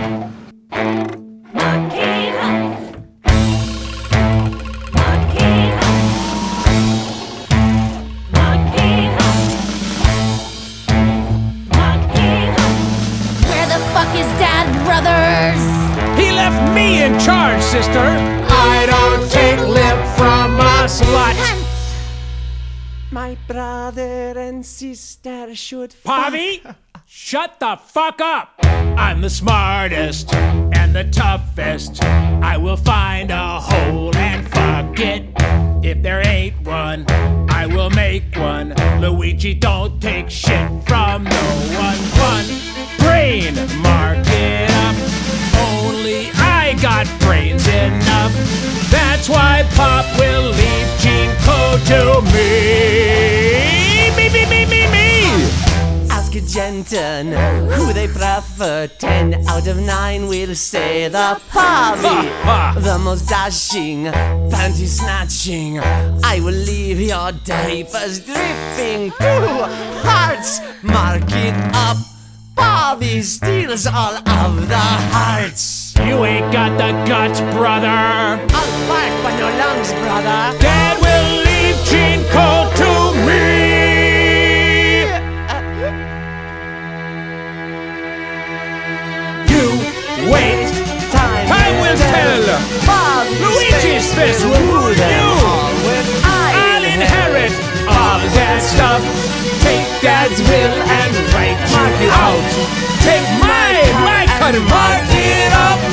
He left me in charge, sister. I don't take lip from a slut. My brother and sister should Pavi, shut the fuck up. I'm the smartest and the toughest. I will find a hole and fuck it. If there ain't one, I will make one. Luigi, don't take shit from no one. One brain, mark it up. Only I got brains enough. That's why Pop will leave Gene Code to me. Me. Ask a gentleman who they prefer. 10 out of 9 will say the Pavi. The most dashing, panty snatching. I will leave your diapers dripping. 2 hearts, mark it up. Pavi steals all of the hearts. You ain't got the guts, brother. I'll fight for no lungs, brother. Dad will leave Gene Code to me. You wait. Time will tell. Luigi's fist will rule you. I'll inherit all that stuff. Take Dad's will and mark you out. Take mine, my cut and mark it up.